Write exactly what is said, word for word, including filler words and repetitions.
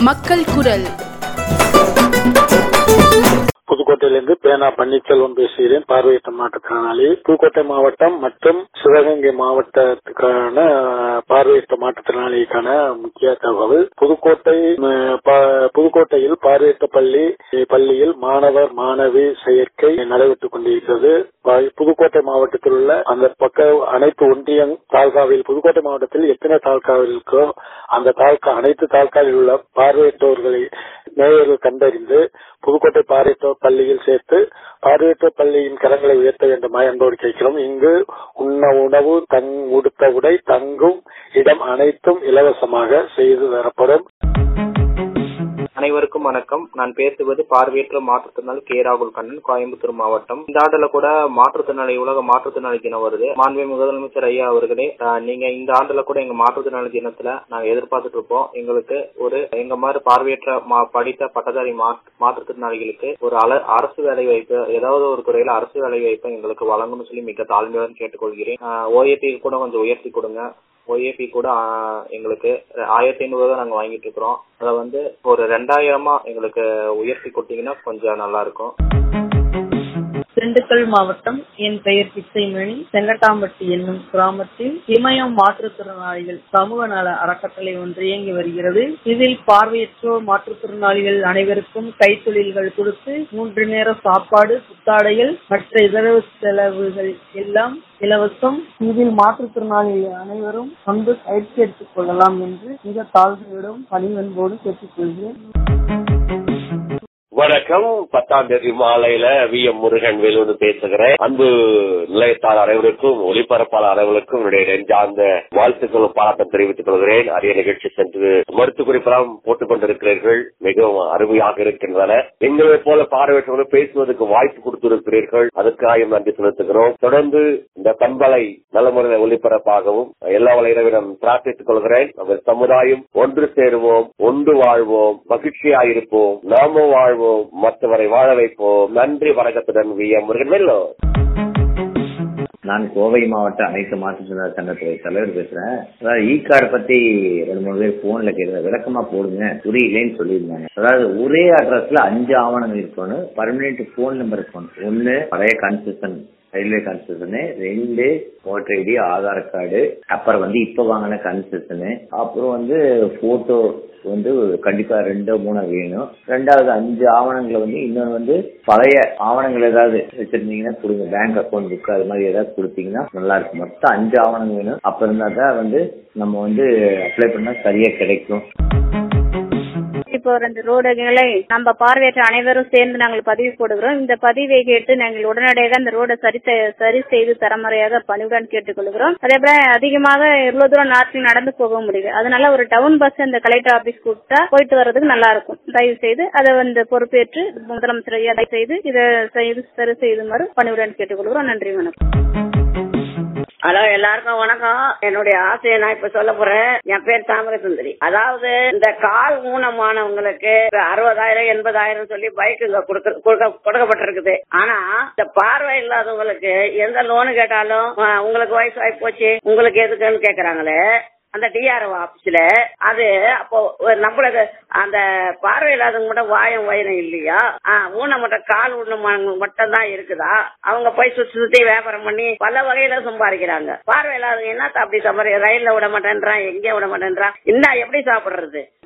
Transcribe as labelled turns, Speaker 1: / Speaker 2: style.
Speaker 1: மக்கள் குரல்.
Speaker 2: புதுக்கோட்டையிலிருந்து பேனா பன்னீர்செல்வம் பேசுகிறேன். பார்வையற்ற மாற்றுத்திறனாளி. புதுக்கோட்டை மாவட்டம் மற்றும் சிவகங்கை மாவட்டத்துக்கான பார்வையற்ற மாற்றுத்திறனாளிக்கான முக்கிய தகவல். புதுக்கோட்டை புதுக்கோட்டையில் பார்வையற்ற பள்ளி பள்ளியில் மாணவர் மாணவி சேர்க்கை நடைபெற்றுக் கொண்டிருக்கிறது. புதுக்கோட்டை மாவட்டத்தில் உள்ள அந்த பக்க அனைத்து ஒன்றியம் தாலுகாவில் புதுக்கோட்டை மாவட்டத்தில் எத்தனை தாலுகாவில் இருக்கோ அந்த தாலுகா அனைத்து தாலுகாவில் உள்ள பார்வையற்றோர்களை மேயர்கள் கண்டறிந்து புதுக்கோட்டை பார்வையற்றோர் பள்ளியில் சேர்த்து பார்வையற்றோர் பள்ளியின் கரங்களை உயர்த்த வேண்டுமா என்போடு கேட்கிறோம். இங்கு உண்ண உணவு, தங் உடுத்த உடை, தங்கும் இடம் அனைத்தும் இலவசமாக செய்து தரப்படும்.
Speaker 3: அனைவருக்கும் வணக்கம். நான் பேசுவது பார்வையற்ற மாற்றுத்திறனாளி கே ராகுல் கண்ணன், கோயம்புத்தூர் மாவட்டம். இந்த ஆண்டுல கூட மாற்றுத்திறனாளி உலக மாற்றுத்திறனாளி தினம் வருது. மாண்புமிகு முதலமைச்சர் ஐயா அவர்களே, நீங்க இந்த ஆண்டுல கூட எங்க மாற்றுத்திறனாளி தினத்துல நாங்க எதிர்பார்த்துட்டு இருப்போம். எங்களுக்கு ஒரு எங்க மாதிரி பார்வையற்ற படித்த பட்டதாரி மாற்றுத்திறனாளிகளுக்கு ஒரு அரசு வேலை வாய்ப்பு, ஏதாவது ஒரு துறையில அரசு வேலை வாய்ப்பை எங்களுக்கு வழங்கணும்னு சொல்லி மிக தாழ்மையுடன் கேட்டுக்கொள்கிறேன். ஓஏபி கூட கொஞ்சம் உயர்த்தி கொடுங்க. ஓஏபி கூட எங்களுக்கு ஆயிரத்தி ஐநூறு ரூபாய் நாங்க வாங்கிட்டு இருக்கிறோம். அதை வந்து ஒரு ரெண்டாயிரமா எங்களுக்கு உயர்த்தி கொடுத்தீங்கன்னா கொஞ்சம் நல்லா இருக்கும்.
Speaker 4: திண்டுக்கல் மாவட்டம். என் பெயர் பிச்சைமணி. செங்கட்டாம்பட்டி என்னும் கிராமத்தில் இமயம் மாற்றுத்திறனாளிகள் சமூக நல அறக்கட்டளை ஒன்று இயங்கி வருகிறது. இதில் பார்வையற்றோர் மாற்றுத்திறனாளிகள் அனைவருக்கும் கைத்தொழில்கள் கொடுத்து மூன்று நேர சாப்பாடு, புத்தாடைகள், மற்ற இதர செலவுகள் எல்லாம் இலவசம். இதில் மாற்றுத்திறனாளிகள் அனைவரும் வந்து பயிற்சி எடுத்துக் கொள்ளலாம் என்று மிக தாழ்மையுடன் பணிவன்போடு கேட்டுக்கொள்கிறேன்.
Speaker 5: வணக்கம். பத்தாம் தேதி மாலையில வி எம் முருகன் வேலூர் பேசுகிறேன். அன்பு நிலையத்தாளர் அனைவருக்கும், ஒளிபரப்பாளர் அனைவருக்கும் என்னுடைய நெஞ்சார்ந்த வாழ்த்துக்களும் பாராட்டம் தெரிவித்துக் கொள்கிறேன். அரிய நிகழ்ச்சி சென்று மருத்துவ குறிப்பெல்லாம் போட்டுக் கொண்டிருக்கிறீர்கள், மிகவும் அருமையாக இருக்கின்றன. எங்களை போல பார்வையற்றவர்கள் பேசுவதற்கு வாய்ப்பு கொடுத்திருக்கிறீர்கள், அதுக்காக நன்றி செலுத்துகிறோம். தொடர்ந்து இந்த பண்பலை நலமுறை ஒளிபரப்பாகவும் எல்லா இறைவனிடம் பிரார்த்தித்துக் கொள்கிறேன். நம்ம சமுதாயம் ஒன்று சேருவோம், ஒன்று வாழ்வோம், மகிழ்ச்சியாயிருப்போம், நாமும் வாழ்வோம், மற்றவரை வாழ வைப்போம். நன்றி, வணக்கத்துடன் வி எம் முருகன் வெல்லூர்.
Speaker 6: நான் கோவை மாவட்ட அனைத்து மாற்றுத்திறனாளி சங்கத்துறை தலைவர் பேசுறேன். அதாவது இ கார்டு பத்தி ரெண்டு மூணு பேர் போன்ல கேட்க விளக்கமா போடுங்க, புரியலேன்னு சொல்லியிருந்தாங்க. அதாவது ஒரே அட்ரஸ்ல அஞ்சு ஆவணங்கள் இருக்கணும், பர்மனெண்ட் போன் நம்பர் இருக்கணும். ஒன்னு பழைய கன்செஷன், ரயில்வே கன்செஷனு, ரெண்டு ஓட்டர் ஐடி, ஆதார் கார்டு, அப்புறம் வந்து இப்ப வாங்கின கன்செஷனு, அப்புறம் வந்து போட்டோ வந்து கண்டிப்பா ரெண்டோ மூணோ வேணும். ரெண்டாவது அஞ்சு ஆவணங்களை வந்து இன்னொன்று வந்து பழைய ஆவணங்கள் ஏதாவது வச்சிருந்தீங்கன்னா கொடுங்க, பேங்க் அக்கௌண்ட் புக் அது மாதிரி ஏதாவது கொடுத்தீங்கன்னா நல்லா இருக்கும். மொத்தம் அஞ்சு ஆவணங்கள் வேணும். அப்ப இருந்தா தான் வந்து நம்ம வந்து அப்ளை பண்ணா சரியா கிடைக்கும்.
Speaker 7: இப்போ ரெண்டு ரோடுகளை நம்ம பார்வையற்ற அனைவரும் சேர்ந்து நாங்கள் பதிவு போடுகிறோம். இந்த பதிவை கேட்டு நாங்கள் உடனடியாக அந்த ரோடை சரி சரி செய்து தரமுறையாக பணிவுடன் கேட்டுக்கொள்கிறோம். அதே போல அதிகமாக எவ்வளவு தூரம் நாட்டில் நடந்து போக முடியுது, அதனால ஒரு டவுன் பஸ் இந்த கலெக்டர் ஆபீஸ் கூப்பிட்டா போயிட்டு வர்றதுக்கு நல்லா இருக்கும். தயவு செய்து அதை வந்து பொறுப்பேற்று முதலமைச்சர் தயவு செய்து இதை செய்து சரி செய்துமாறு பணிவுடன் கேட்டுக்கொள்கிறோம். நன்றி, வணக்கம்.
Speaker 8: ஹலோ, எல்லாருக்கும் வணக்கம். என்னுடைய ஆசையை நான் இப்ப சொல்ல போறேன். என் பேர் தாமரை சுந்தரி. அதாவது இந்த கால் ஊனமானவங்களுக்கு அறுபதாயிரம் எண்பதாயிரம் சொல்லி பைக் இங்க கொடுக்கப்பட்டிருக்குது. ஆனா இந்த பார்வை இல்லாதவங்களுக்கு எந்த லோனு கேட்டாலும் உங்களுக்கு வயசு ஆகி போச்சு, உங்களுக்கு எதுக்குன்னு கேக்குறாங்களே அந்த டிஆர்ஓ ஆபீஸ்ல. அது அப்போ நம்மளுக்கு அந்த பார்வை இல்லாதவங்க மட்டும் வாயம் வயிறம் இல்லையா, ஊனம் மட்டும் கால் ஊனம் மட்டும் தான் இருக்குதா? அவங்க போய் சுத்தி சுத்தி வியாபாரம் பண்ணி பல வகையில சம்பாதிக்கிறாங்க. பார்வை இல்லாதவங்க என்ன அப்படி சம்பாதிக்க, ரயில்ல விட மாட்டேன்றான், எங்கே விட மாட்டேன்றான், இன்னும் எப்படி சாப்பிடுறது?